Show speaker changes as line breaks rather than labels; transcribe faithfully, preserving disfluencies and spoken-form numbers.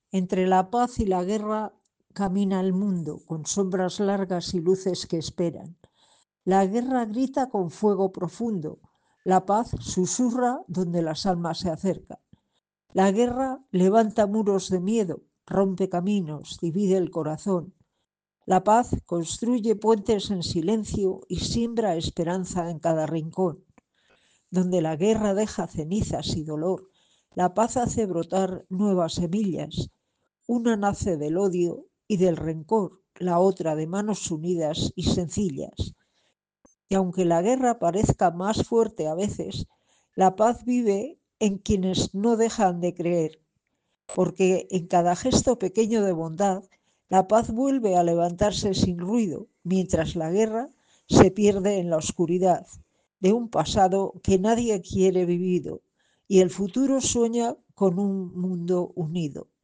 Entre la paz y la guerra camina el mundo, con sombras largas y luces que esperan. La guerra grita con fuego profundo, la paz susurra donde las almas se acercan. La guerra levanta muros de miedo, rompe caminos, divide el corazón. La paz construye puentes en silencio y siembra esperanza en cada rincón. Donde la guerra deja cenizas y dolor, la paz hace brotar nuevas semillas. Una nace del odio y del rencor, la otra de manos unidas y sencillas. Y aunque la guerra parezca más fuerte a veces, la paz vive en quienes no dejan de creer, porque en cada gesto pequeño de bondad, la paz vuelve a levantarse sin ruido, mientras la guerra se pierde en la oscuridad de un pasado que nadie quiere vivido, y el futuro sueña con un mundo unido.